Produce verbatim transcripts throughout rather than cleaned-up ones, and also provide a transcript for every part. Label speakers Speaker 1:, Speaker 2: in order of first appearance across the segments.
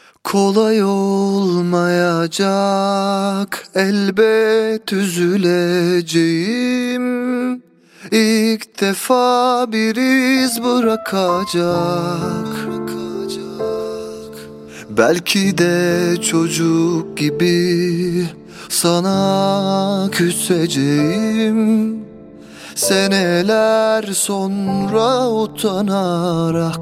Speaker 1: Kolay olmayacak, elbet üzüleceğim. İlk defa bir iz bırakacak. Belki de çocuk gibi sana küseceğim. Seneler sonra utanarak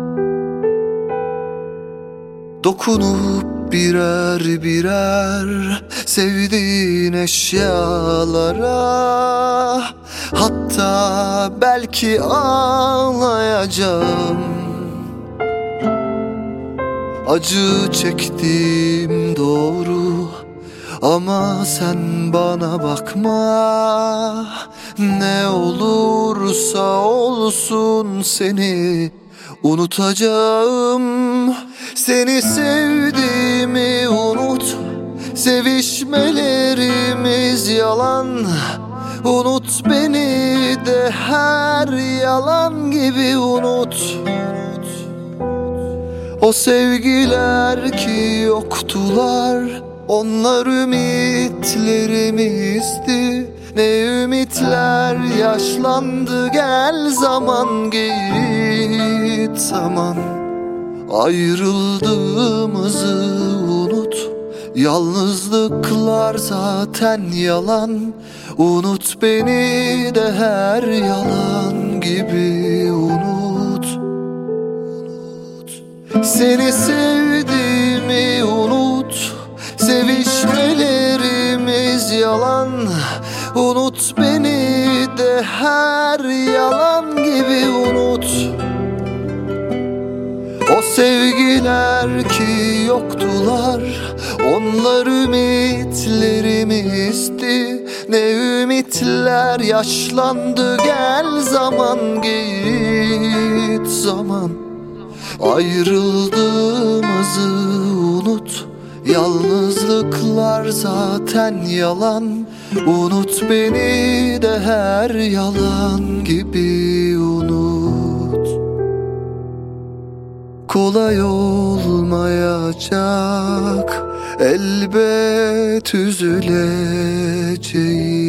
Speaker 1: dokunup birer birer sevdiğin eşyalara, hatta belki ağlayacağım. Acı çektiğim doğru ama sen bana bakma. Ne olursa olsun seni unutacağım. Seni sevdiğimi unut, sevişmelerimiz yalan. Unut beni de her yalan gibi unut. O sevgiler ki yoktular, onlar ümitlerimizdi. Ne ümitler yaşlandı, gel zaman git zaman. Ayrıldığımızı unut, yalnızlıklar zaten yalan. Unut beni de her yalan gibi unut. Seni sevdiğimi unut, sevişmelerimiz yalan. Unut beni de her yalan gibi unut. O sevgiler ki yoktular, onlar ümitlerimizdi. Ne ümitler yaşlandı, gel zaman git zaman. Ayrıldığımızı unut, yalnızlıklar zaten yalan. Unut beni de her yalan gibi unut. Kolay olmayacak, elbet üzüleceğim.